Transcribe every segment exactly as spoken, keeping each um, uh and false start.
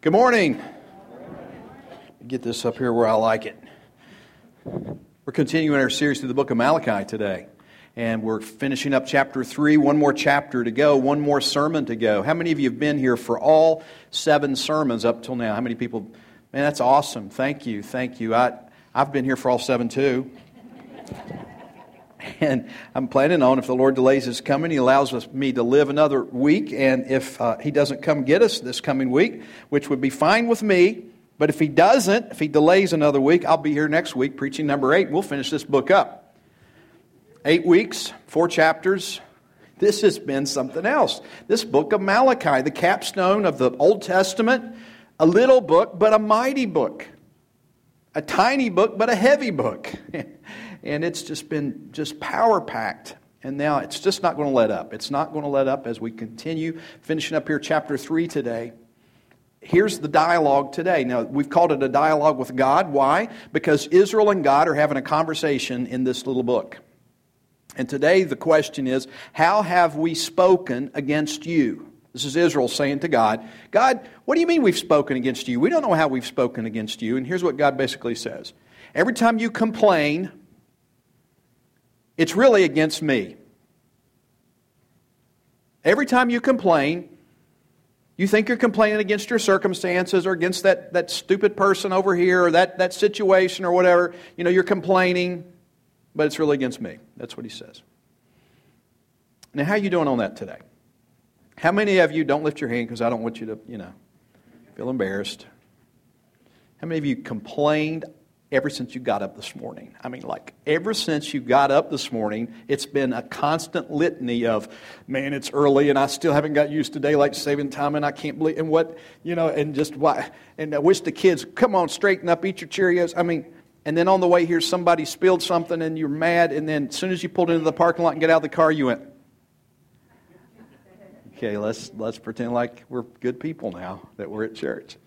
Good morning. Get this up here where I like it. We're continuing our series through the book of Malachi today. And we're finishing up chapter three. One more chapter to go. One more sermon to go. How many of you have been here for all seven sermons up till now? How many people? Man, that's awesome. Thank you. Thank you. I, I've been here for all seven too. And I'm planning on, if the Lord delays His coming, He allows us, me to live another week. And if uh, He doesn't come get us this coming week, which would be fine with me, but if He doesn't, if He delays another week, I'll be here next week preaching number eight. We'll finish this book up. Eight weeks, four chapters. This has been something else. This book of Malachi, the capstone of the Old Testament, a little book, but a mighty book. A tiny book, but a heavy book. And it's just been just power-packed. And now it's just not going to let up. It's not going to let up as we continue finishing up here chapter three today. Here's the dialogue today. Now, we've called it a dialogue with God. Why? Because Israel and God are having a conversation in this little book. And today the question is, how have we spoken against you? This is Israel saying to God, God, what do you mean we've spoken against you? We don't know how we've spoken against you. And here's what God basically says. Every time you complain, it's really against me. Every time you complain, you think you're complaining against your circumstances or against that, that stupid person over here or that, that situation or whatever. You know, you're complaining, but it's really against me. That's what he says. Now, how are you doing on that today? How many of you, don't lift your hand because I don't want you to, you know, feel embarrassed. How many of you complained ever since you got up this morning? I mean, like, ever since you got up this morning, it's been a constant litany of, man, it's early and I still haven't got used to daylight saving time and I can't believe, and what, you know, and just why, and I wish the kids, come on, straighten up, eat your Cheerios. I mean, and then on the way here, somebody spilled something and you're mad, and then as soon as you pulled into the parking lot and get out of the car, you went, okay, let's let's pretend like we're good people now, that we're at church.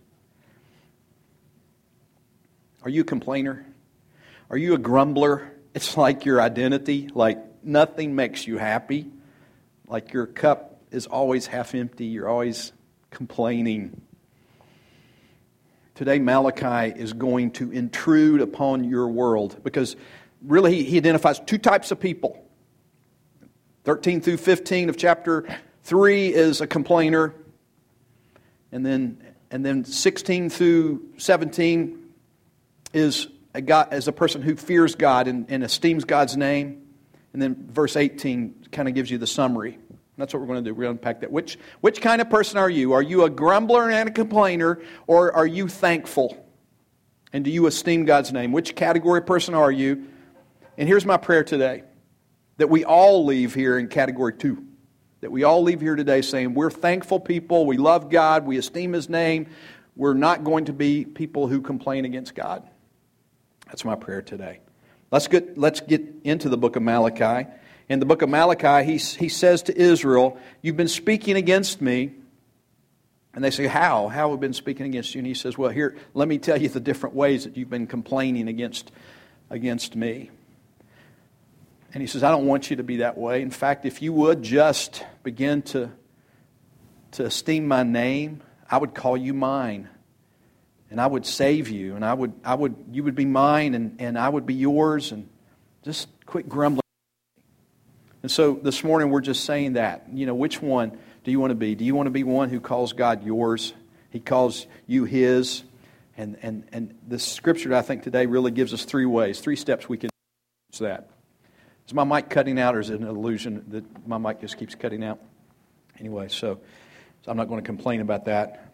Are you a complainer? Are you a grumbler? It's like your identity, like nothing makes you happy. Like your cup is always half empty. You're always complaining. Today, Malachi is going to intrude upon your world because really he identifies two types of people. thirteen through fifteen of chapter three is a complainer. And then, and then sixteen through seventeen is a God, as a person who fears God and, and esteems God's name. And then verse eighteen kind of gives you the summary. That's what we're going to do. We're going to unpack that. Which, which kind of person are you? Are you a grumbler and a complainer, or are you thankful? And do you esteem God's name? Which category of person are you? And here's my prayer today, that we all leave here in category two. That we all leave here today saying we're thankful people, we love God, we esteem His name. We're not going to be people who complain against God. That's my prayer today. Let's get, let's get into the book of Malachi. In the book of Malachi, he, he says to Israel, you've been speaking against me. And they say, how? How have we been speaking against you? And he says, well, here, let me tell you the different ways that you've been complaining against, against me. And he says, I don't want you to be that way. In fact, if you would just begin to, to esteem my name, I would call you mine. And I would save you. And I would, I would, you would be mine, and, and I would be yours. And just quit grumbling. And so this morning we're just saying that. You know, which one do you want to be? Do you want to be one who calls God yours? He calls you His. And and and the scripture, I think, today really gives us three ways, three steps we can do that. Is my mic cutting out, or is it an illusion that my mic just keeps cutting out? Anyway, so, so I'm not going to complain about that.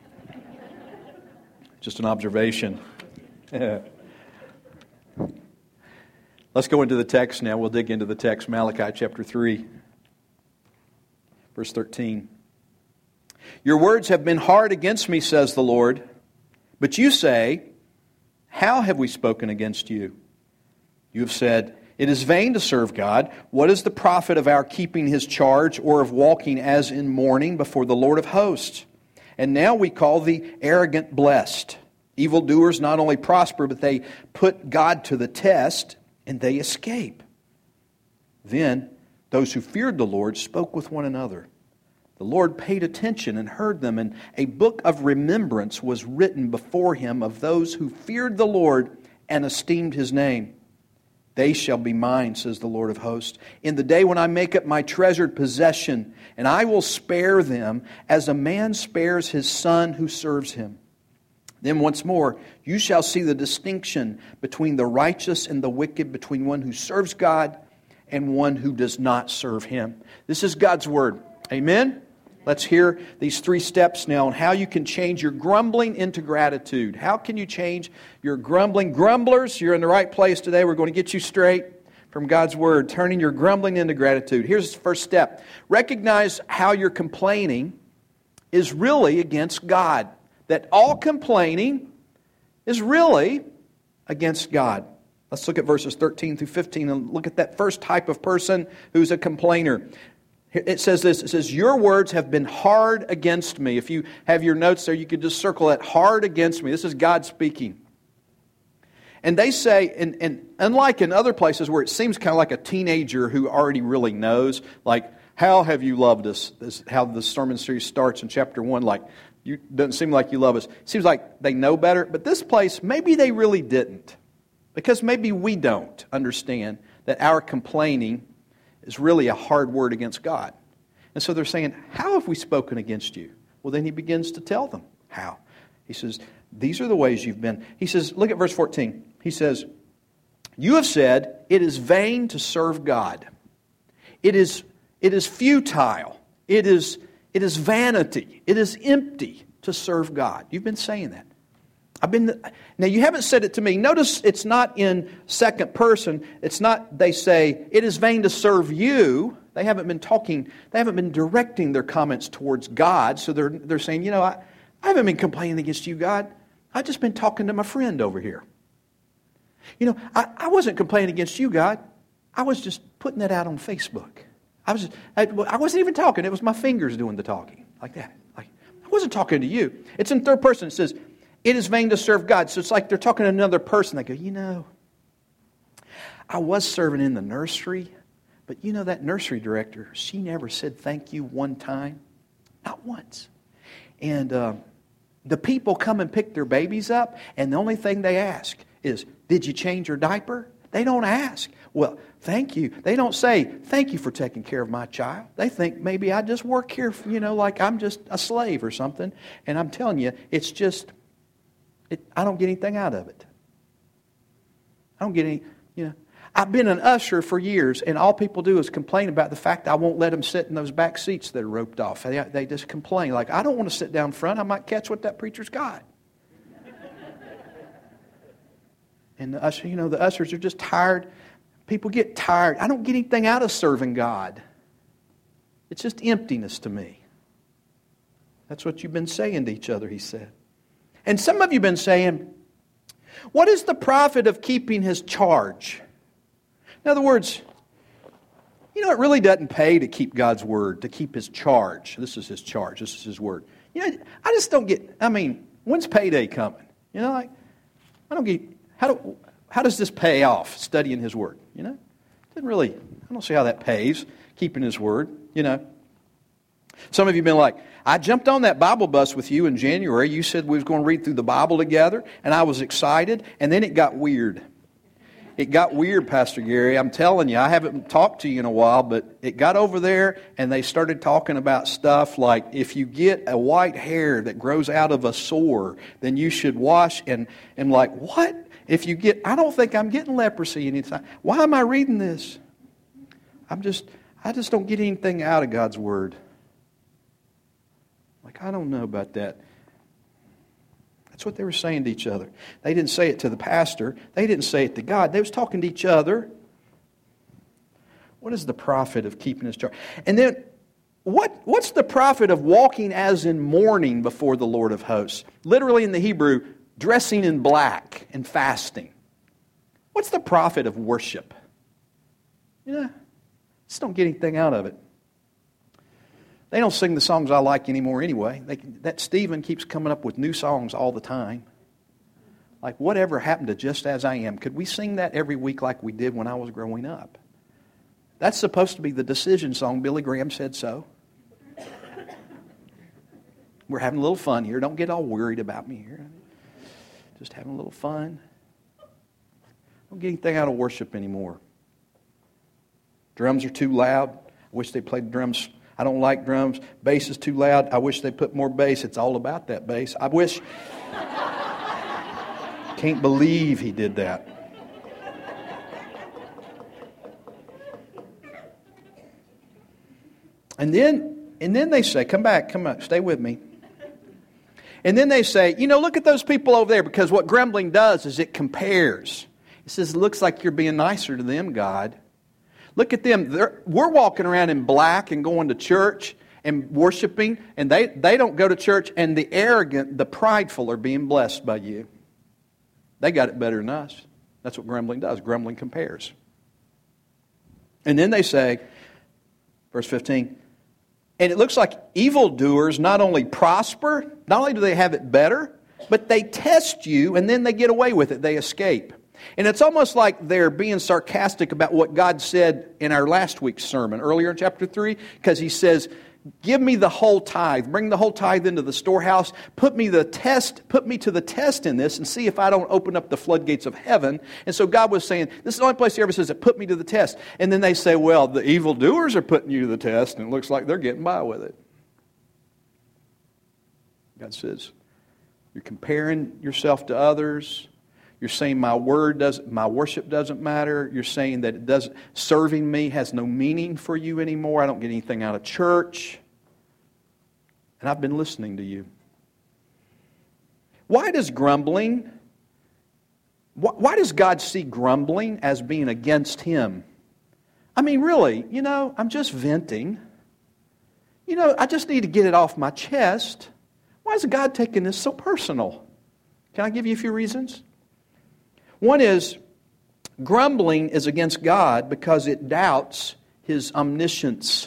Just an observation. Let's go into the text now. We'll dig into the text, Malachi chapter three, verse thirteen. Your words have been hard against me, says the Lord. But you say, how have we spoken against you? You have said, it is vain to serve God. What is the profit of our keeping His charge, or of walking as in mourning before the Lord of hosts? And now we call the arrogant blessed. Evildoers not only prosper, but they put God to the test, and they escape. Then those who feared the Lord spoke with one another. The Lord paid attention and heard them, and a book of remembrance was written before him of those who feared the Lord and esteemed his name. They shall be mine, says the Lord of hosts, in the day when I make up my treasured possession, and I will spare them as a man spares his son who serves him. Then once more, you shall see the distinction between the righteous and the wicked, between one who serves God and one who does not serve him. This is God's word. Amen? Let's hear these three steps now on how you can change your grumbling into gratitude. How can you change your grumbling? Grumblers, you're in the right place today. We're going to get you straight from God's word, turning your grumbling into gratitude. Here's the first step. Recognize how your complaining is really against God. That all complaining is really against God. Let's look at verses thirteen through fifteen and look at that first type of person who's a complainer. It says this, it says, your words have been hard against me. If you have your notes there, you could just circle that, hard against me. This is God speaking. And they say, and, and unlike in other places where it seems kind of like a teenager who already really knows, like, how have you loved us? This is how the sermon series starts in chapter one, like, you doesn't seem like you love us. It seems like they know better. But this place, maybe they really didn't. Because maybe we don't understand that our complaining is really a hard word against God. And so they're saying, how have we spoken against you? Well, then he begins to tell them how. He says, these are the ways you've been. He says, look at verse fourteen. He says, you have said, it is vain to serve God. It is, it is futile. It is, it is vanity. It is empty to serve God. You've been saying that. I've been now you haven't said it to me. Notice it's not in second person. It's not they say it is vain to serve you. They haven't been talking, they haven't been directing their comments towards God. So they're they're saying, you know, I, I haven't been complaining against you, God. I've just been talking to my friend over here. You know, I, I wasn't complaining against you, God. I was just putting that out on Facebook. I was just, I, I wasn't even talking. It was my fingers doing the talking. Like that. Like I wasn't talking to you. It's in third person. It says, it is vain to serve God. So it's like they're talking to another person. They go, you know, I was serving in the nursery, but you know that nursery director, she never said thank you one time. Not once. And uh, the people come and pick their babies up, and the only thing they ask is, did you change your diaper? They don't ask, well, thank you. They don't say, thank you for taking care of my child. They think maybe I just work here, you know, like I'm just a slave or something. And I'm telling you, it's just... It, I don't get anything out of it. I don't get any, you know. I've been an usher for years, and all people do is complain about the fact I won't let them sit in those back seats that are roped off. They, they just complain, like, I don't want to sit down front. I might catch what that preacher's got. And the usher, you know, the ushers are just tired. People get tired. I don't get anything out of serving God. It's just emptiness to me. That's what you've been saying to each other, he said. And some of you have been saying, what is the profit of keeping his charge? In other words, you know, it really doesn't pay to keep God's word, to keep his charge. This is his charge. This is his word. You know, I just don't get, I mean, when's payday coming? You know, like, I don't get, how do, how does this pay off, studying his word? You know, it doesn't really, I don't see how that pays, keeping his word, you know. Some of you have been like, I jumped on that Bible bus with you in January. You said we was going to read through the Bible together, and I was excited, and then it got weird. It got weird, Pastor Gary. I'm telling you, I haven't talked to you in a while, but it got over there, and they started talking about stuff like, if you get a white hair that grows out of a sore, then you should wash, and I'm like, what? If you get, I don't think I'm getting leprosy anytime. Why am I reading this? I'm just, I just don't get anything out of God's word. Like, I don't know about that. That's what they were saying to each other. They didn't say it to the pastor. They didn't say it to God. They was talking to each other. What is the profit of keeping his charge? And then, what, what's the profit of walking as in mourning before the Lord of hosts? Literally in the Hebrew, dressing in black and fasting. What's the profit of worship? You know, just don't get anything out of it. They don't sing the songs I like anymore anyway. They, that Stephen keeps coming up with new songs all the time. Like, whatever happened to Just As I Am? Could we sing that every week like we did when I was growing up? That's supposed to be the decision song. Billy Graham said so. We're having a little fun here. Don't get all worried about me here. Just having a little fun. Don't get anything out of worship anymore. Drums are too loud. I wish they played drums. I don't like drums. Bass is too loud. I wish they put more bass. It's all about that bass. I wish. Can't believe he did that. And then, and then they say, come back, come back, stay with me. And then they say, you know, look at those people over there, because what grumbling does is it compares. It says, it looks like you're being nicer to them, God. Look at them. They're, we're walking around in black and going to church and worshiping, and they, they don't go to church, and the arrogant, the prideful are being blessed by you. They got it better than us. That's what grumbling does. Grumbling compares. And then they say, verse fifteen, and it looks like evildoers not only prosper, not only do they have it better, but they test you and then they get away with it. They escape. And it's almost like they're being sarcastic about what God said in our last week's sermon, earlier in chapter three, because He says, give me the whole tithe. Bring the whole tithe into the storehouse. Put me the test, put me to the test in this and see if I don't open up the floodgates of heaven. And so God was saying, this is the only place He ever says that put me to the test. And then they say, well, the evildoers are putting you to the test, and it looks like they're getting by with it. God says, you're comparing yourself to others. You're saying my word doesn't, my worship doesn't matter. You're saying that it doesn't, serving me has no meaning for you anymore. I don't get anything out of church. And I've been listening to you. Why does grumbling, why, why does God see grumbling as being against Him? I mean, really, you know, I'm just venting. You know, I just need to get it off my chest. Why is God taking this so personal? Can I give you a few reasons? One is, grumbling is against God because it doubts His omniscience.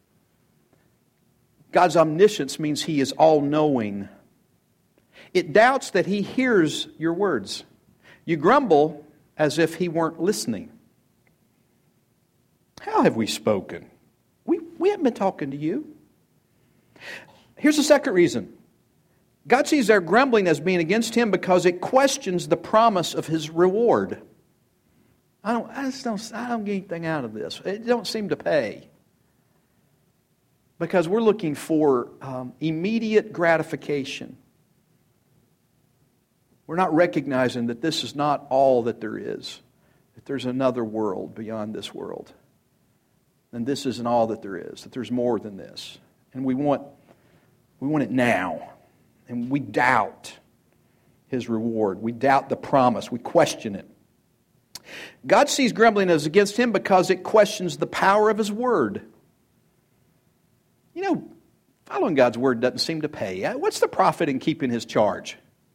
God's omniscience means He is all-knowing. It doubts that He hears your words. You grumble as if He weren't listening. How have we spoken? We, we haven't been talking to you. Here's the second reason. God sees their grumbling as being against Him because it questions the promise of His reward. I don't, I just don't, I don't get anything out of this. It don't seem to pay. Because we're looking for um, immediate gratification. We're not recognizing that this is not all that there is. That there's another world beyond this world. And this isn't all that there is. That there's more than this. And we want, we want it now. And we doubt His reward. We doubt the promise. We question it. God sees grumbling as against Him because it questions the power of His word. You know, following God's word doesn't seem to pay. What's the profit in keeping His charge?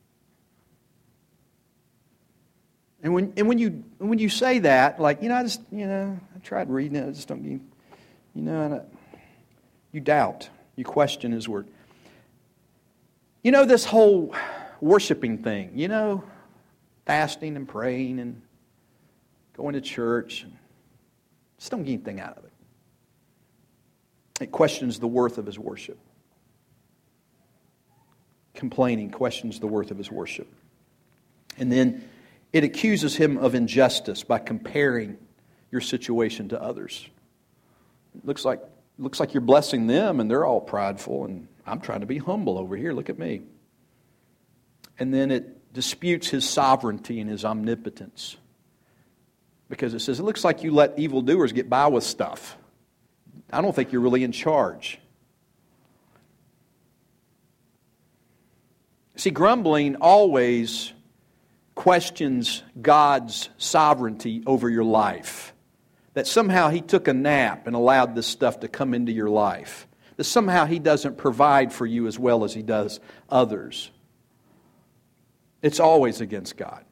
And when and when you when you say that, like, you know, I just, you know, I tried reading it, I just don't, you know, you doubt, you question His word. You know, this whole worshiping thing, you know, fasting and praying and going to church, and just don't get anything out of it. It questions the worth of His worship. Complaining questions the worth of His worship. And then it accuses Him of injustice by comparing your situation to others. It looks like, looks like you're blessing them and they're all prideful, and I'm trying to be humble over here. Look at me. And then it disputes His sovereignty and His omnipotence. Because it says, it looks like you let evildoers get by with stuff. I don't think you're really in charge. See, grumbling always questions God's sovereignty over your life. That somehow He took a nap and allowed this stuff to come into your life. That somehow He doesn't provide for you as well as He does others. It's always against God.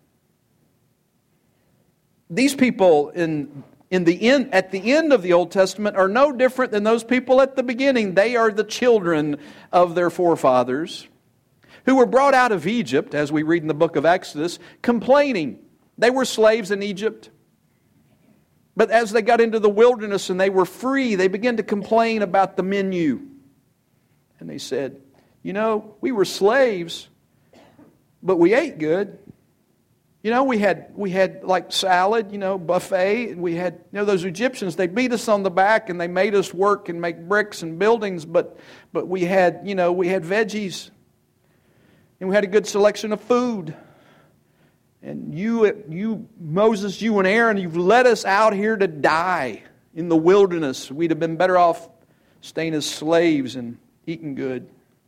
These people in, in the end, at the end of the Old Testament are no different than those people at the beginning. They are the children of their forefathers who were brought out of Egypt, as we read in the book of Exodus, complaining. They were slaves in Egypt. But as they got into the wilderness and they were free, they began to complain about the menu. And they said, You know, we were slaves, but we ate good. You know, we had we had like salad, you know, buffet, and we had, you know, those Egyptians, they beat us on the back and they made us work and make bricks and buildings, but but we had, you know, we had veggies. And we had a good selection of food. And you, you, Moses, you and Aaron, you've led us out here to die in the wilderness. We'd have been better off staying as slaves and eating good.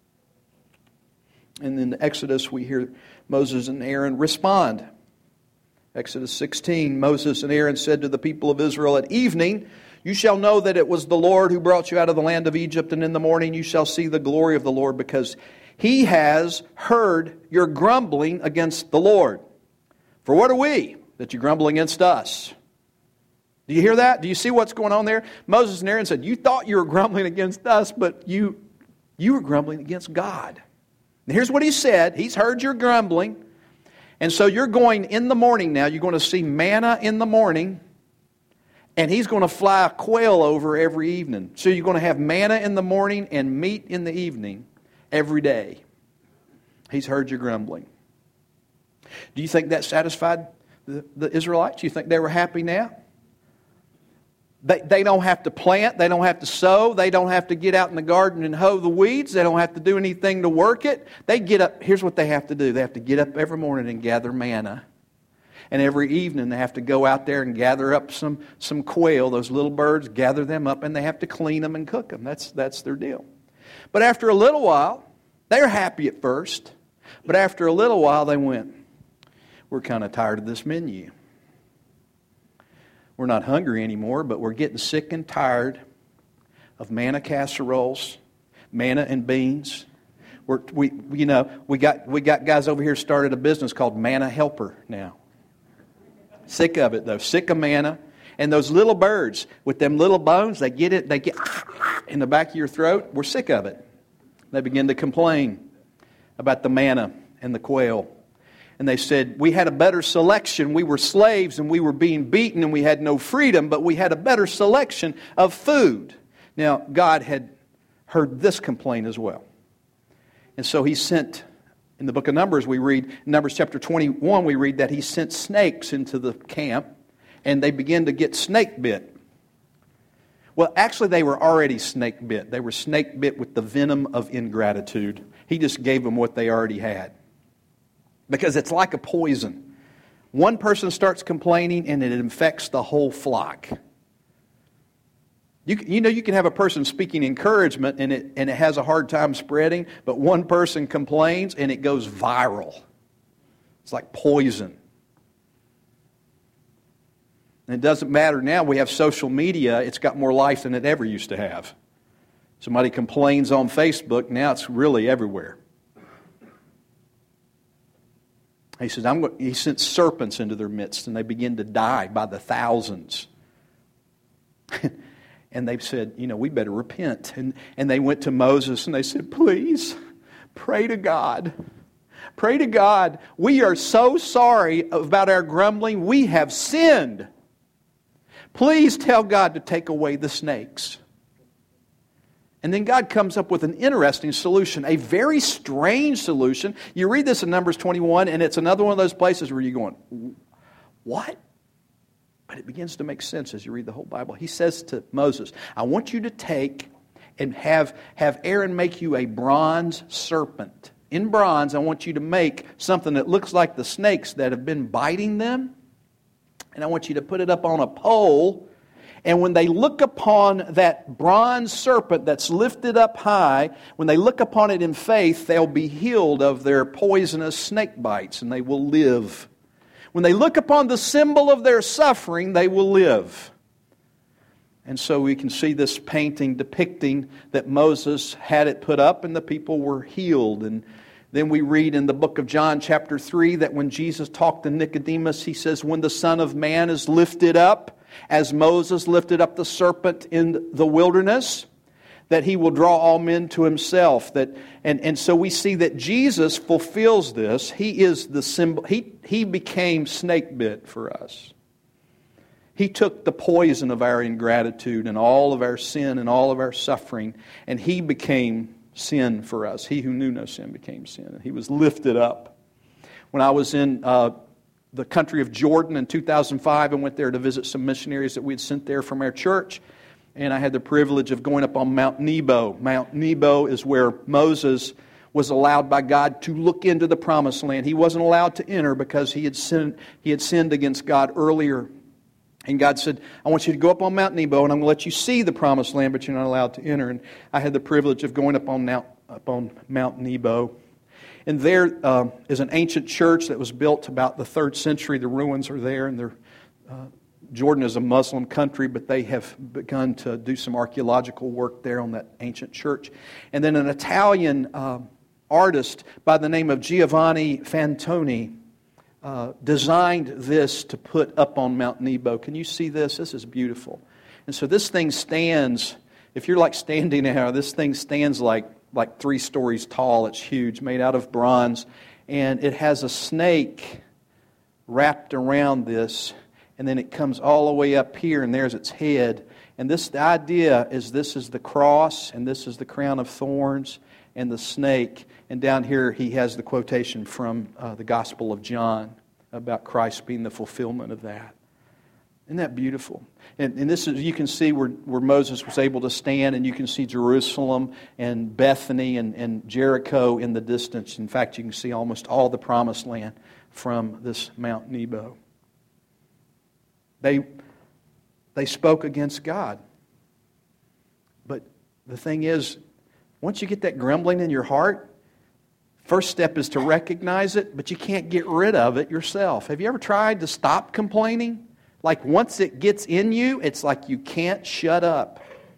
And in Exodus, we hear Moses and Aaron respond. Exodus sixteen, Moses and Aaron said to the people of Israel, at evening you shall know that it was the Lord who brought you out of the land of Egypt, and in the morning you shall see the glory of the Lord, because He has heard your grumbling against the Lord. For what are we that you grumble against us? Do you hear that? Do you see what's going on there? Moses and Aaron said, you thought you were grumbling against us, but you, you were grumbling against God. And here's what He said. He's heard your grumbling. And so you're going in the morning now. You're going to see manna in the morning. And He's going to fly a quail over every evening. So you're going to have manna in the morning and meat in the evening every day. He's heard your grumbling. Do you think that satisfied the, the Israelites? You think they were happy now? They, they don't have to plant. They don't have to sow. They don't have to get out in the garden and hoe the weeds. They don't have to do anything to work it. They get up. Here's what they have to do. They have to get up every morning and gather manna. And every evening they have to go out there and gather up some, some quail, those little birds, gather them up, and they have to clean them and cook them. That's, that's their deal. But after a little while, they're happy at first. But after a little while, they went, we're kind of tired of this menu. We're not hungry anymore, but we're getting sick and tired of manna casseroles, manna and beans. We're, we, you know, we got we got guys over here started a business called Manna Helper now. Sick of it though, sick of manna. And those little birds with them little bones, they get it, they get in the back of your throat. We're sick of it. They begin to complain about the manna and the quail. And they said, we had a better selection. We were slaves and we were being beaten and we had no freedom, but we had a better selection of food. Now, God had heard this complaint as well. And so He sent, in the book of Numbers, we read, in Numbers chapter twenty-one, we read that He sent snakes into the camp and they began to get snake bit. Well, actually, they were already snake bit. They were snake bit with the venom of ingratitude. He just gave them what they already had. Because it's like a poison. One person starts complaining and it infects the whole flock. You, you know, you can have a person speaking encouragement and it, and it has a hard time spreading, but one person complains and it goes viral. It's like poison. And it doesn't matter now, we have social media, it's got more life than it ever used to have. Somebody complains on Facebook, now it's really everywhere. He says, I'm going, he sent serpents into their midst, and they begin to die by the thousands. And they said, you know, we better repent. And, and they went to Moses, and they said, please, pray to God. Pray to God. We are so sorry about our grumbling. We have sinned. Please tell God to take away the snakes. And then God comes up with an interesting solution, a very strange solution. You read this in Numbers twenty-one, and it's another one of those places where you're going, what? But it begins to make sense as you read the whole Bible. He says to Moses, I want you to take and have, have Aaron make you a bronze serpent. In bronze, I want you to make something that looks like the snakes that have been biting them. And I want you to put it up on a pole. And when they look upon that bronze serpent that's lifted up high, when they look upon it in faith, they'll be healed of their poisonous snake bites and they will live. When they look upon the symbol of their suffering, they will live. And so we can see this painting depicting that Moses had it put up and the people were healed. And then we read in the book of John chapter three that when Jesus talked to Nicodemus, He says, when the Son of Man is lifted up, as Moses lifted up the serpent in the wilderness, that He will draw all men to Himself. That and, and so we see that Jesus fulfills this. He is the symbol. He, he became snake bit for us. He took the poison of our ingratitude and all of our sin and all of our suffering, and He became sin for us. He who knew no sin became sin. And He was lifted up. When I was in uh, the country of Jordan in two thousand five, I went there to visit some missionaries that we had sent there from our church. And I had the privilege of going up on Mount Nebo. Mount Nebo is where Moses was allowed by God to look into the promised land. He wasn't allowed to enter because he had sinned, he had sinned against God earlier. And God said, I want you to go up on Mount Nebo, and I'm going to let you see the promised land, but you're not allowed to enter. And I had the privilege of going up on Mount, up on Mount Nebo. And there uh, is an ancient church that was built about the third century. The ruins are there, and they're... Uh, Jordan is a Muslim country, but they have begun to do some archaeological work there on that ancient church. And then an Italian uh, artist by the name of Giovanni Fantoni uh, designed this to put up on Mount Nebo. Can you see this? This is beautiful. And so this thing stands, if you're like standing now, this thing stands like, like three stories tall. It's huge, made out of bronze. And it has a snake wrapped around this. And then it comes all the way up here, and there's its head. And this, the idea is this is the cross, and this is the crown of thorns, and the snake. And down here he has the quotation from uh, the Gospel of John about Christ being the fulfillment of that. Isn't that beautiful? And, and this is, you can see where, where Moses was able to stand, and you can see Jerusalem and Bethany and, and Jericho in the distance. In fact, you can see almost all the promised land from this Mount Nebo. They, they spoke against God. But the thing is, once you get that grumbling in your heart, first step is to recognize it, but you can't get rid of it yourself. Have you ever tried to stop complaining? Like once it gets in you, it's like you can't shut up.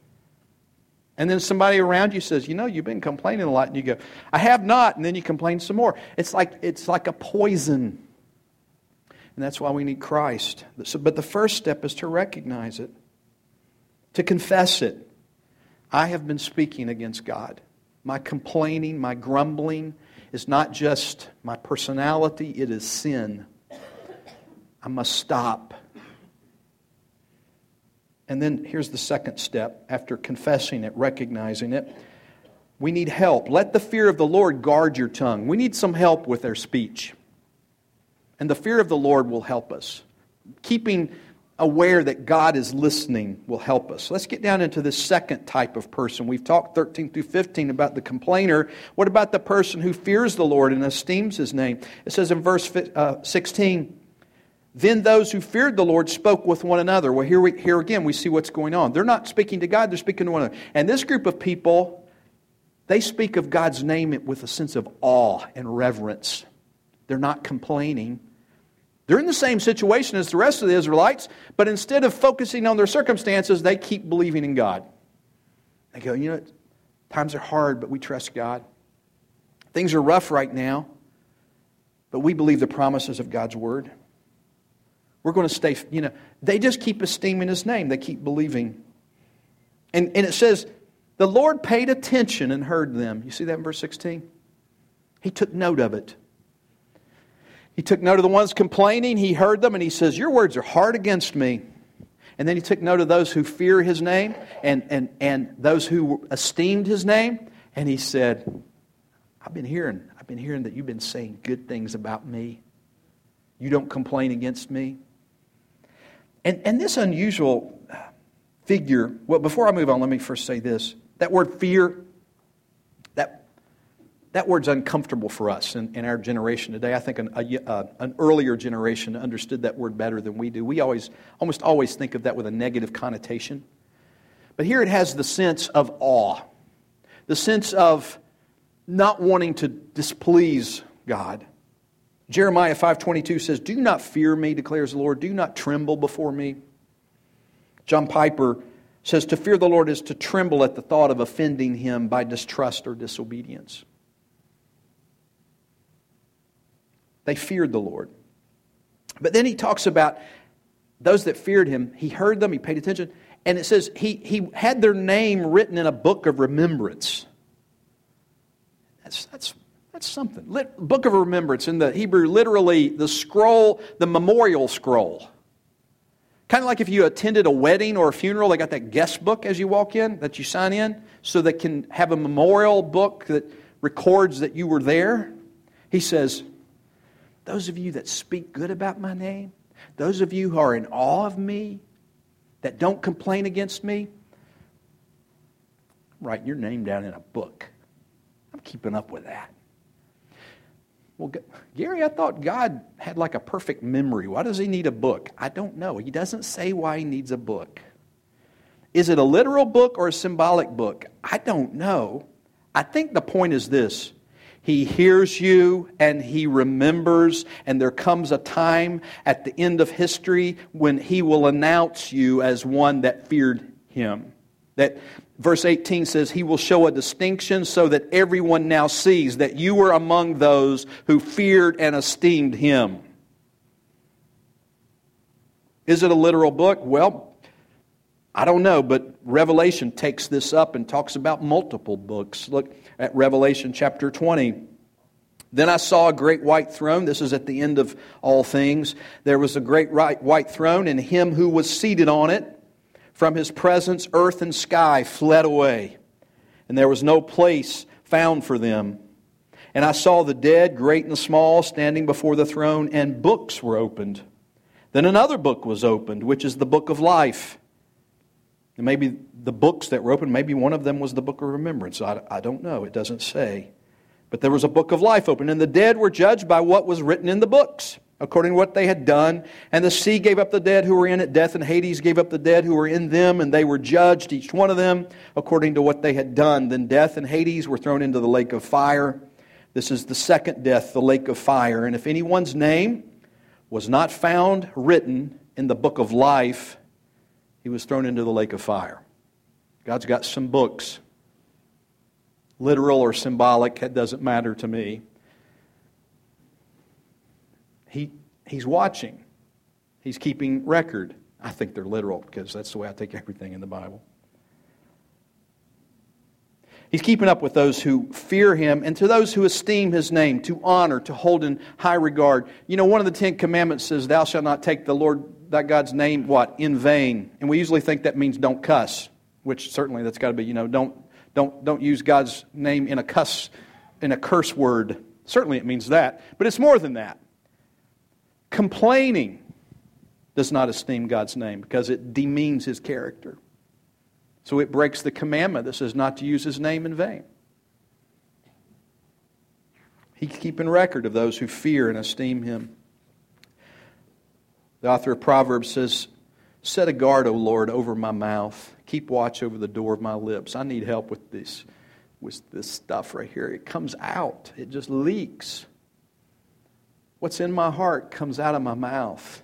And then somebody around you says, you know, you've been complaining a lot. And you go, I have not. And then you complain some more. It's like, it's like a poison. And that's why we need Christ. But the first step is to recognize it, to confess it. I have been speaking against God. My complaining, my grumbling is not just my personality, it is sin. I must stop. And then here's the second step. After confessing it, recognizing it, we need help. Let the fear of the Lord guard your tongue. We need some help with our speech. And the fear of the Lord will help us. Keeping aware that God is listening will help us. Let's get down into this second type of person. We've talked thirteen through fifteen about the complainer. What about the person who fears the Lord and esteems His name? It says in verse sixteen, then those who feared the Lord spoke with one another. Well, here, we, here again we see what's going on. They're not speaking to God, they're speaking to one another. And this group of people, they speak of God's name with a sense of awe and reverence. They're not complaining. They're in the same situation as the rest of the Israelites, but instead of focusing on their circumstances, they keep believing in God. They go, you know, times are hard, but we trust God. Things are rough right now, but we believe the promises of God's Word. We're going to stay, you know, they just keep esteeming His name. They keep believing. And, and it says, the Lord paid attention and heard them. You see that in verse sixteen? He took note of it. He took note of the ones complaining. He heard them and He says, your words are hard against me. And then He took note of those who fear His name and, and, and those who esteemed His name. And He said, I've been hearing, I've been hearing that you've been saying good things about me. You don't complain against me. And, and this unusual figure, well, before I move on, let me first say this. That word fear, that That word's uncomfortable for us in, in our generation today. I think an, a, uh, an earlier generation understood that word better than we do. We always, almost always think of that with a negative connotation. But here it has the sense of awe. The sense of not wanting to displease God. Jeremiah five twenty-two says, do not fear me, declares the Lord. Do not tremble before me. John Piper says, to fear the Lord is to tremble at the thought of offending Him by distrust or disobedience. They feared the Lord. But then he talks about those that feared Him. He heard them, he paid attention. And it says he, he had their name written in a book of remembrance. That's, that's, that's something. Lit, book of remembrance in the Hebrew, literally the scroll, the memorial scroll. Kind of like if you attended a wedding or a funeral, they got that guest book as you walk in that you sign in, so they can have a memorial book that records that you were there. He says, those of you that speak good about my name, those of you who are in awe of me, that don't complain against me, write your name down in a book. I'm keeping up with that. Well, Gary, I thought God had like a perfect memory. Why does he need a book? I don't know. He doesn't say why he needs a book. Is it a literal book or a symbolic book? I don't know. I think the point is this. He hears you and he remembers, and there comes a time at the end of history when he will announce you as one that feared him. That verse eighteen says, he will show a distinction so that everyone now sees that you were among those who feared and esteemed him. Is it a literal book? Well, I don't know, but Revelation takes this up and talks about multiple books. Look at Revelation chapter twenty. Then I saw a great white throne. This is at the end of all things. There was a great white throne, and him who was seated on it. From his presence, earth and sky fled away, and there was no place found for them. And I saw the dead, great and small, standing before the throne, and books were opened. Then another book was opened, which is the book of life. And maybe the books that were opened, maybe one of them was the book of remembrance. I, I don't know. It doesn't say. But there was a book of life opened, and the dead were judged by what was written in the books, according to what they had done. And the sea gave up the dead who were in it. Death and Hades gave up the dead who were in them, and they were judged, each one of them, according to what they had done. Then death and Hades were thrown into the lake of fire. This is the second death, the lake of fire. And if anyone's name was not found written in the book of life, he was thrown into the lake of fire. God's got some books. Literal or symbolic, it doesn't matter to me. He, he's watching. He's keeping record. I think they're literal because that's the way I take everything in the Bible. He's keeping up with those who fear him and to those who esteem his name, to honor, to hold in high regard. You know, one of the Ten Commandments says, thou shalt not take the Lord thy God's name, what? In vain. And we usually think that means don't cuss, which certainly that's got to be, you know, don't don't don't use God's name in a cuss, in a curse word. Certainly it means that. But it's more than that. Complaining does not esteem God's name because it demeans his character. So it breaks the commandment that says not to use his name in vain. He's keeping record of those who fear and esteem him. The author of Proverbs says, set a guard, O Lord, over my mouth. Keep watch over the door of my lips. I need help with this, with this stuff right here. It comes out. It just leaks. What's in my heart comes out of my mouth.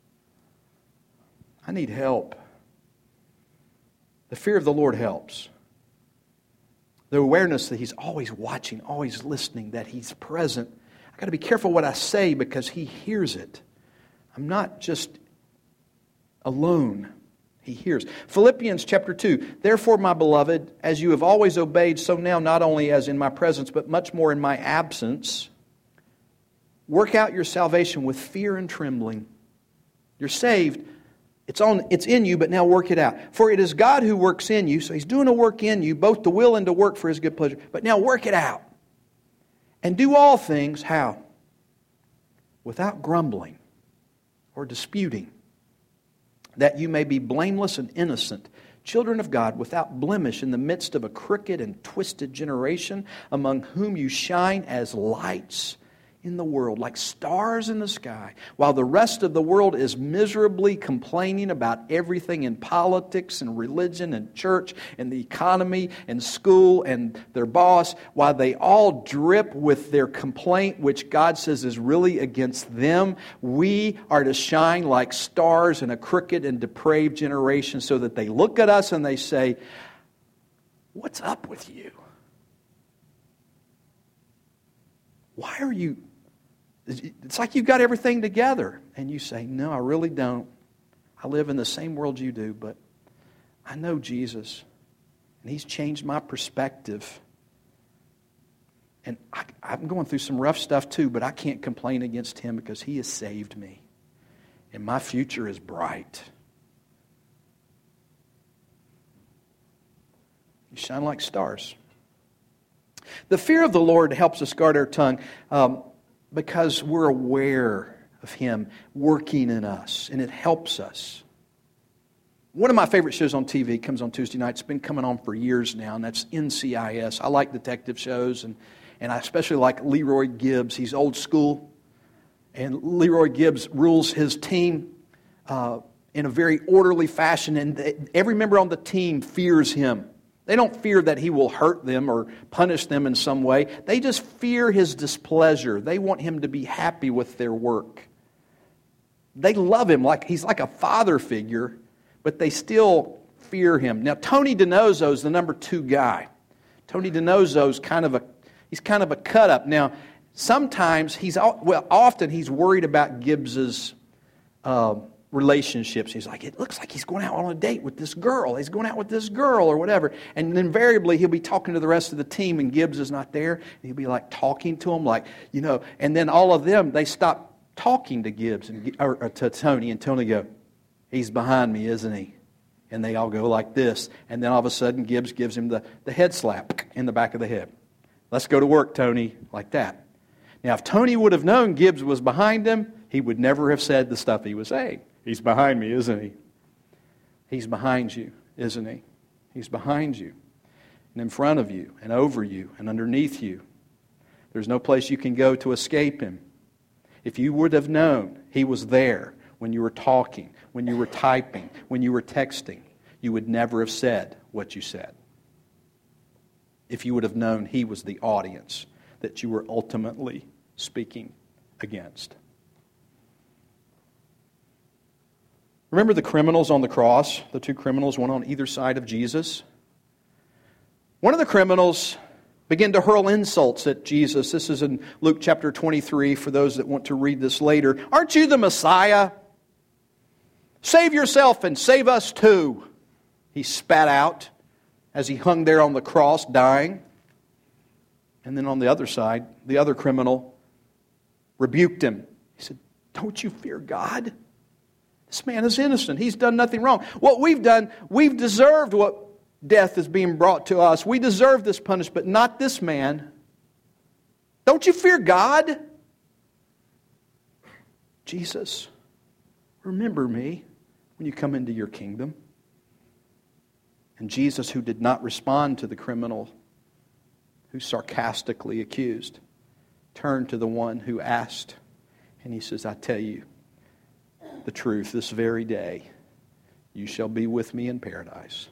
I need help. The fear of the Lord helps. The awareness that he's always watching, always listening, that he's present. I've got to be careful what I say because he hears it. I'm not just alone. He hears. Philippians chapter two. Therefore, my beloved, as you have always obeyed, so now not only as in my presence, but much more in my absence, work out your salvation with fear and trembling. You're saved. It's on. It's in you, but now work it out. For it is God who works in you, so he's doing a work in you, both to will and to work for his good pleasure. But now work it out. And do all things, how? Without grumbling or disputing, that you may be blameless and innocent, children of God, without blemish in the midst of a crooked and twisted generation, among whom you shine as lights in the world, like stars in the sky, while the rest of the world is miserably complaining about everything in politics and religion and church and the economy and school and their boss, while they all drip with their complaint, which God says is really against them. We are to shine like stars in a crooked and depraved generation so that they look at us and they say, what's up with you? Why are you... It's like you've got everything together. And you say, no, I really don't. I live in the same world you do, but I know Jesus. And he's changed my perspective. And I, I'm going through some rough stuff too, but I can't complain against him because he has saved me. And my future is bright. You shine like stars. The fear of the Lord helps us guard our tongue um, because we're aware of Him working in us, and it helps us. One of my favorite shows on T V comes on Tuesday night. It's been coming on for years now, and that's N C I S. I like detective shows, and, and I especially like Leroy Gibbs. He's old school, and Leroy Gibbs rules his team uh, in a very orderly fashion, and they, every member on the team fears him. They don't fear that he will hurt them or punish them in some way. They just fear his displeasure. They want him to be happy with their work. They love him like he's like a father figure, but they still fear him. Now, Tony DiNozzo is the number two guy. Tony DiNozzo is kind of a he's kind of a cut up. Now, sometimes he's well, often he's worried about Gibbs's uh, relationships. He's like, it looks like he's going out on a date with this girl. He's going out with this girl or whatever. And invariably, he'll be talking to the rest of the team, and Gibbs is not there. And he'll be like talking to them, like, you know. And then all of them, they stop talking to Gibbs and or, or to Tony, and Tony go, he's behind me, isn't he? And they all go like this. And then all of a sudden, Gibbs gives him the, the head slap in the back of the head. Let's go to work, Tony, like that. Now, if Tony would have known Gibbs was behind him, he would never have said the stuff he was saying. He's behind me, isn't he? He's behind you, isn't he? He's behind you, and in front of you, and over you, and underneath you. There's no place you can go to escape him. If you would have known he was there when you were talking, when you were typing, when you were texting, you would never have said what you said. If you would have known he was the audience that you were ultimately speaking against. Remember the criminals on the cross? The two criminals, one on either side of Jesus? One of the criminals began to hurl insults at Jesus. This is in Luke chapter twenty-three, for those that want to read this later. Aren't you the Messiah? Save yourself and save us too, he spat out as he hung there on the cross dying. And then on the other side, the other criminal rebuked him. He said, don't you fear God? This man is innocent. He's done nothing wrong. What we've done, we've deserved what death is being brought to us. We deserve this punishment, but not this man. Don't you fear God? Jesus, remember me when you come into your kingdom. And Jesus, who did not respond to the criminal who sarcastically accused, turned to the one who asked, and he says, I tell you the truth, this very day you shall be with me in paradise.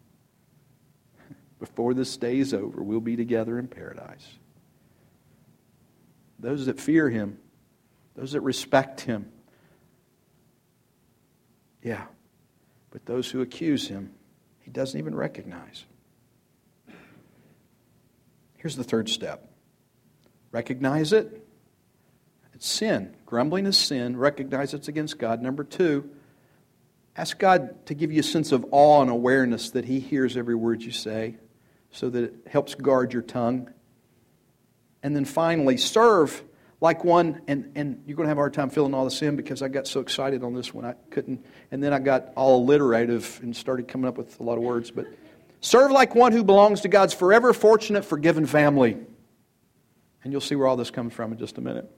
Before this day is over, we'll be together in paradise. Those that fear him, those that respect him, yeah, but those who accuse him, he doesn't even recognize. Here's the third step. Recognize it. It's sin. Grumbling is sin. Recognize it's against God. Number two, ask God to give you a sense of awe and awareness that he hears every word you say, so that it helps guard your tongue. And then finally, serve like one, and, and you're going to have a hard time filling all this in because I got so excited on this one I couldn't, and then I got all alliterative and started coming up with a lot of words. But serve like one who belongs to God's forever fortunate, forgiven family. And you'll see where all this comes from in just a minute.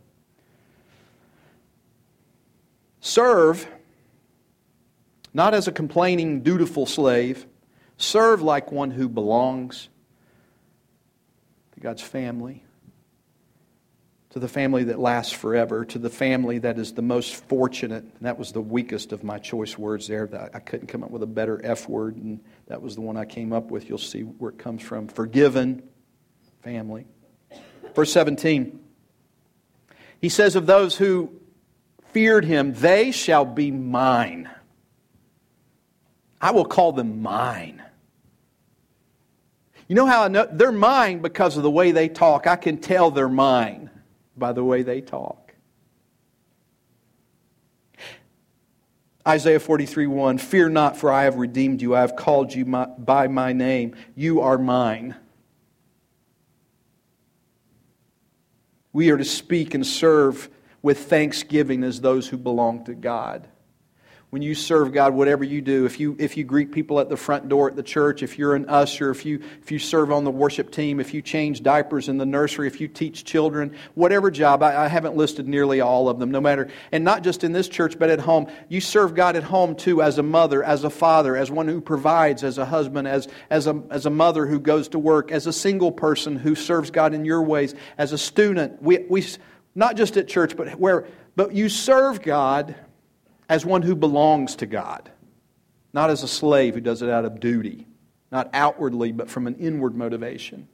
Serve, not as a complaining, dutiful slave. Serve like one who belongs to God's family, to the family that lasts forever, to the family that is the most fortunate. And that was the weakest of my choice words there. I couldn't come up with a better F word, and that was the one I came up with. You'll see where it comes from. Forgiven family. Verse seventeen. He says of those who feared him, they shall be mine. I will call them mine. You know how I know? They're mine because of the way they talk. I can tell they're mine by the way they talk. Isaiah forty-three one, fear not, for I have redeemed you. I have called you my, by my name. You are mine. We are to speak and serve with thanksgiving as those who belong to God. when you serve God, whatever you do, if you if you greet people at the front door at the church, if you're an usher, if you if you serve on the worship team, if you change diapers in the nursery, if you teach children, whatever job, I, I haven't listed nearly all of them, no matter, and not just in this church, but at home. You serve God at home too, as a mother, as a father, as one who provides, as a husband, as as a as a mother who goes to work, as a single person who serves God in your ways, as a student. We we not just at church, but where, but you serve God as one who belongs to God, not as a slave who does it out of duty, not outwardly, but from an inward motivation.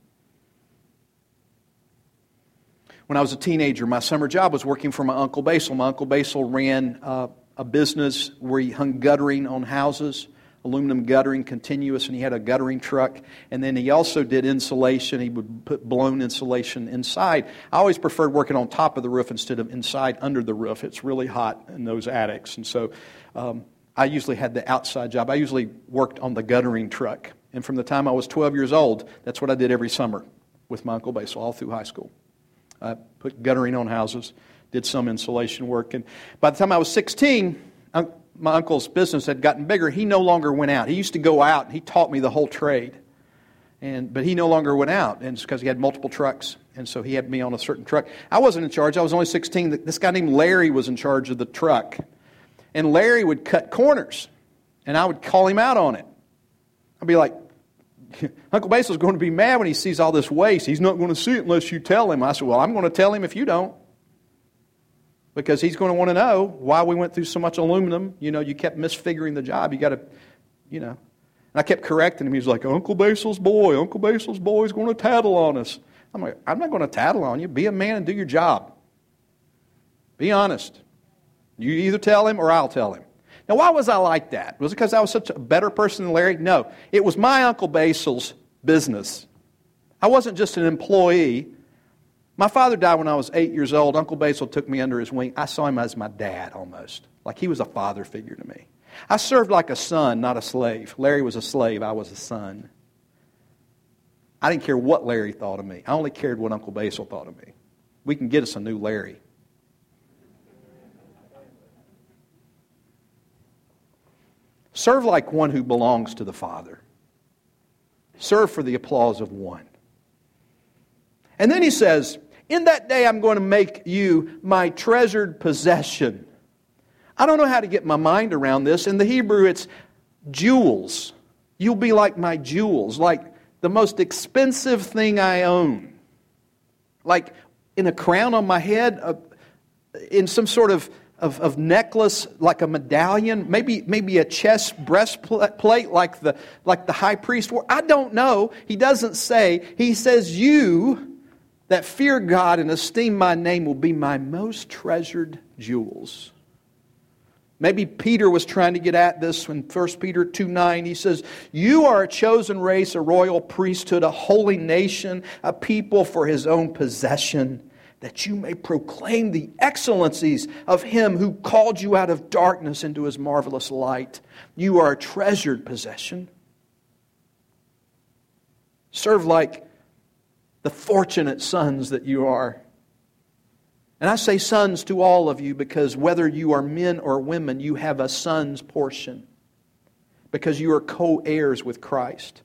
When I was a teenager, my summer job was working for my Uncle Basil. My Uncle Basil ran uh, a business where he hung guttering on houses, aluminum guttering, continuous, and he had a guttering truck. And then he also did insulation. He would put blown insulation inside. I always preferred working on top of the roof instead of inside under the roof. It's really hot in those attics. And so um, I usually had the outside job. I usually worked on the guttering truck. And from the time I was twelve years old, that's what I did every summer with my Uncle Basil, all through high school. I put guttering on houses, did some insulation work. And by the time I was sixteen, I, my uncle's business had gotten bigger. He no longer went out. He used to go out, and he taught me the whole trade. And But he no longer went out, and it's because he had multiple trucks. And so he had me on a certain truck. I wasn't in charge. I was only sixteen. This guy named Larry was in charge of the truck. And Larry would cut corners, and I would call him out on it. I'd be like, Uncle Basil's going to be mad when he sees all this waste. He's not going to see it unless you tell him. I said, well, I'm going to tell him if you don't. Because he's going to want to know why we went through so much aluminum. You know, you kept misfiguring the job. You got to, you know. And I kept correcting him. He was like, Uncle Basil's boy, Uncle Basil's boy is going to tattle on us. I'm like, I'm not going to tattle on you. Be a man and do your job. Be honest. You either tell him or I'll tell him. Now, why was I like that? Was it because I was such a better person than Larry? No. It was my Uncle Basil's business. I wasn't just an employee. My father died when I was eight years old. Uncle Basil took me under his wing. I saw him as my dad almost. Like he was a father figure to me. I served like a son, not a slave. Larry was a slave. I was a son. I didn't care what Larry thought of me. I only cared what Uncle Basil thought of me. We can get us a new Larry. Serve like one who belongs to the Father. Serve for the applause of one. And then he says, in that day I'm going to make you my treasured possession. I don't know how to get my mind around this. In the Hebrew it's jewels. You'll be like my jewels, like the most expensive thing I own. Like in a crown on my head, uh, in some sort of Of, of necklace, like a medallion, maybe maybe a chest breastplate like the like the high priest wore. I don't know. He doesn't say. He says, you that fear God and esteem my name will be my most treasured jewels. Maybe Peter was trying to get at this in First Peter two nine. He says, you are a chosen race, a royal priesthood, a holy nation, a people for His own possession, that you may proclaim the excellencies of Him who called you out of darkness into His marvelous light. You are a treasured possession. Serve like the fortunate sons that you are. And I say sons to all of you because whether you are men or women, you have a son's portion. Because you are co-heirs with Christ.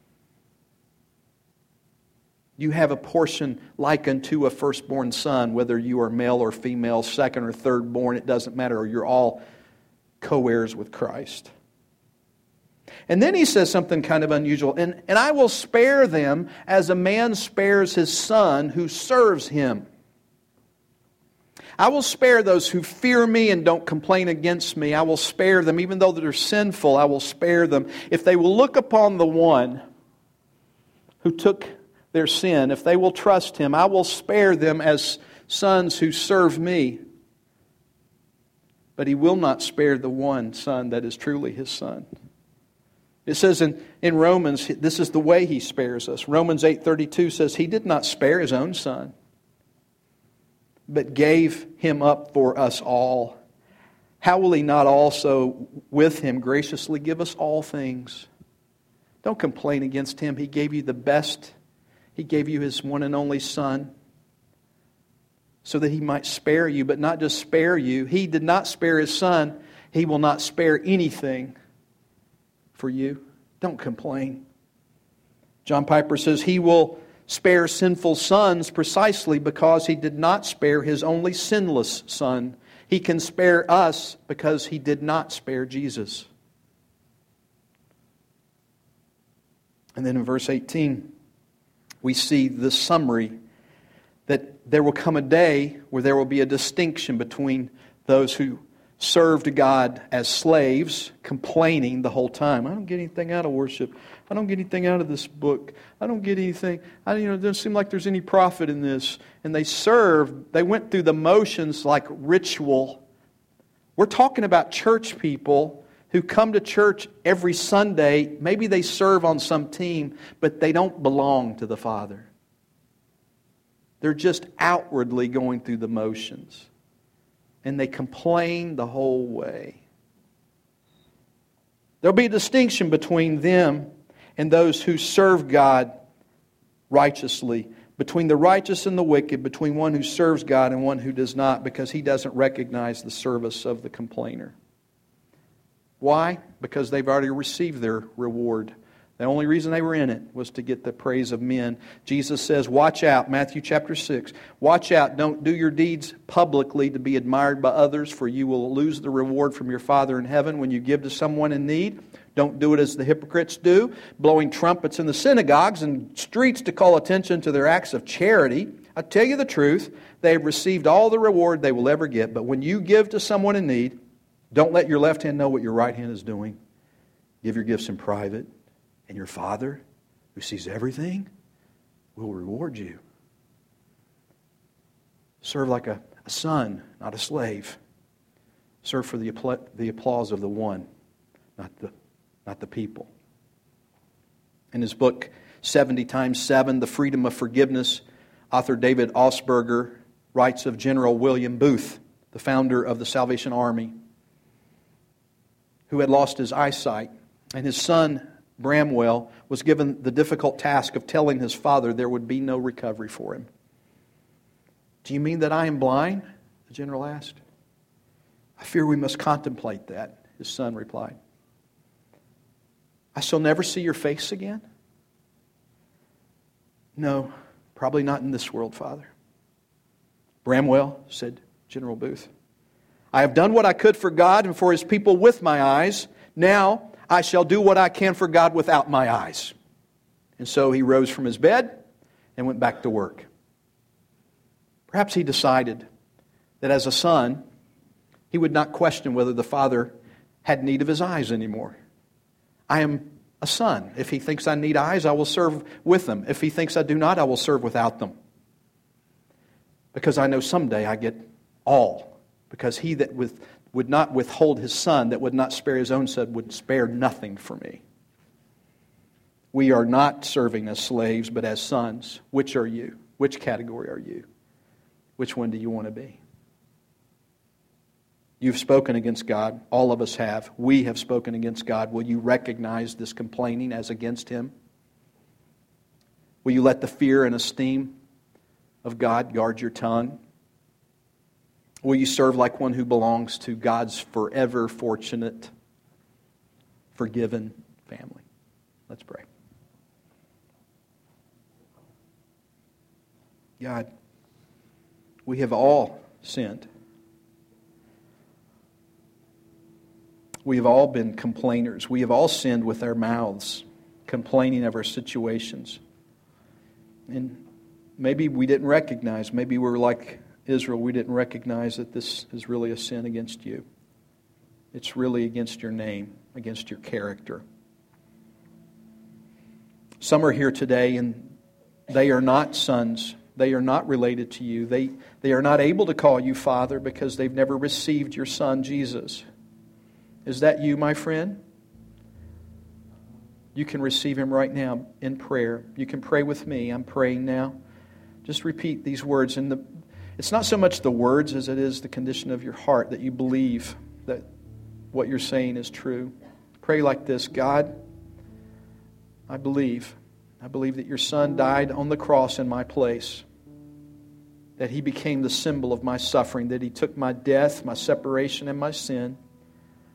You have a portion like unto a firstborn son, whether you are male or female, second or third born, it doesn't matter. Or you're all co-heirs with Christ. And then he says something kind of unusual. And, and I will spare them as a man spares his son who serves him. I will spare those who fear me and don't complain against me. I will spare them, even though they're sinful, I will spare them. If they will look upon the one who took their sin, if they will trust Him, I will spare them as sons who serve me. But He will not spare the one son that is truly His son. It says in, in Romans, this is the way He spares us. Romans eight thirty-two says, He did not spare His own Son, but gave Him up for us all. How will He not also with Him graciously give us all things? Don't complain against Him. He gave you the best. He gave you His one and only Son so that He might spare you, but not just spare you. He did not spare His Son. He will not spare anything for you. Don't complain. John Piper says He will spare sinful sons precisely because He did not spare His only sinless Son. He can spare us because He did not spare Jesus. And then in verse eighteen, we see the summary that there will come a day where there will be a distinction between those who served God as slaves, complaining the whole time. I don't get anything out of worship. I don't get anything out of this book. I don't get anything. I, you know, it doesn't seem like there's any profit in this. And they served. They went through the motions like ritual. We're talking about church people who come to church every Sunday. Maybe they serve on some team, but they don't belong to the Father. They're just outwardly going through the motions. And they complain the whole way. There'll be a distinction between them and those who serve God righteously, between the righteous and the wicked, between one who serves God and one who does not, because He doesn't recognize the service of the complainer. Why? Because they've already received their reward. The only reason they were in it was to get the praise of men. Jesus says, watch out, Matthew chapter six, watch out, don't do your deeds publicly to be admired by others, for you will lose the reward from your Father in heaven when you give to someone in need. Don't do it as the hypocrites do, blowing trumpets in the synagogues and streets to call attention to their acts of charity. I tell you the truth, they have received all the reward they will ever get. But when you give to someone in need, don't let your left hand know what your right hand is doing. Give your gifts in private, and your Father, who sees everything, will reward you. Serve like a, a son, not a slave. Serve for the, the applause of the one, not the not the people. In his book, seventy times seven, The Freedom of Forgiveness, author David Augsburger writes of General William Booth, the founder of the Salvation Army, who had lost his eyesight, and his son, Bramwell, was given the difficult task of telling his father there would be no recovery for him. Do you mean that I am blind? The general asked. I fear we must contemplate that, his son replied. I shall never see your face again? No, probably not in this world, Father. Bramwell, said General Booth, I have done what I could for God and for His people with my eyes. Now I shall do what I can for God without my eyes. And so he rose from his bed and went back to work. Perhaps he decided that as a son, he would not question whether the Father had need of his eyes anymore. I am a son. If He thinks I need eyes, I will serve with them. If He thinks I do not, I will serve without them. Because I know someday I get all. Because He that with, would not withhold His Son, that would not spare His own Son, would spare nothing for me. We are not serving as slaves, but as sons. Which are you? Which category are you? Which one do you want to be? You've spoken against God. All of us have. We have spoken against God. Will you recognize this complaining as against Him? Will you let the fear and esteem of God guard your tongue? Will you serve like one who belongs to God's forever fortunate, forgiven family? Let's pray. God, we have all sinned. We have all been complainers. We have all sinned with our mouths, complaining of our situations. And maybe we didn't recognize, maybe we're like Israel, we didn't recognize that this is really a sin against you. It's really against your name, against your character. Some are here today and they are not sons. They are not related to you. They, they are not able to call you Father because they've never received your Son, Jesus. Is that you, my friend? You can receive Him right now in prayer. You can pray with me. I'm praying now. Just repeat these words. And the, it's not so much the words as it is the condition of your heart that you believe that what you're saying is true. Pray like this: God, I believe. I believe that your Son died on the cross in my place. That He became the symbol of my suffering. That He took my death, my separation, and my sin.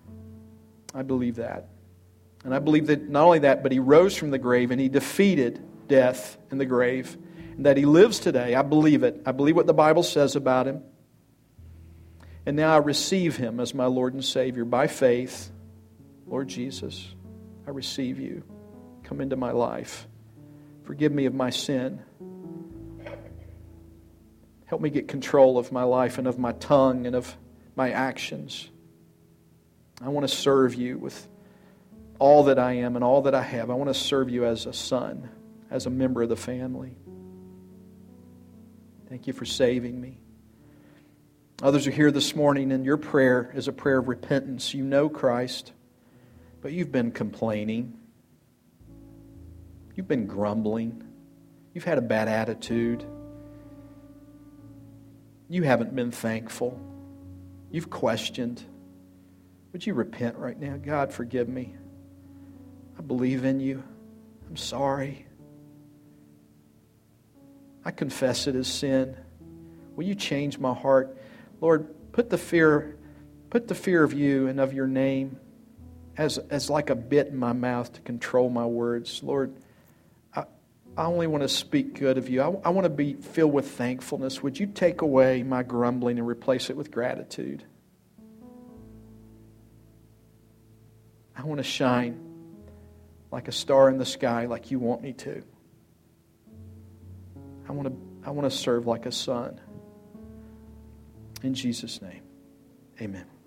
I believe that. And I believe that not only that, but He rose from the grave and He defeated death in the grave. And that He lives today. I believe it. I believe what the Bible says about Him. And now I receive Him as my Lord and Savior by faith. Lord Jesus, I receive You. Come into my life. Forgive me of my sin. Help me get control of my life and of my tongue and of my actions. I want to serve You with all that I am and all that I have. I want to serve You as a son, as a member of the family. Thank You for saving me. Others are here this morning and your prayer is a prayer of repentance. You know Christ, but you've been complaining. You've been grumbling. You've had a bad attitude. You haven't been thankful. You've questioned. Would you repent right now? God, forgive me. I believe in You. I'm sorry. I confess it as sin. Will You change my heart? Lord, put the fear, put the fear of You and of Your name as, as like a bit in my mouth to control my words. Lord, I, I only want to speak good of You. I, I want to be filled with thankfulness. Would You take away my grumbling and replace it with gratitude? I want to shine like a star in the sky like You want me to. I want to, I want to serve like a son. In Jesus' name, amen.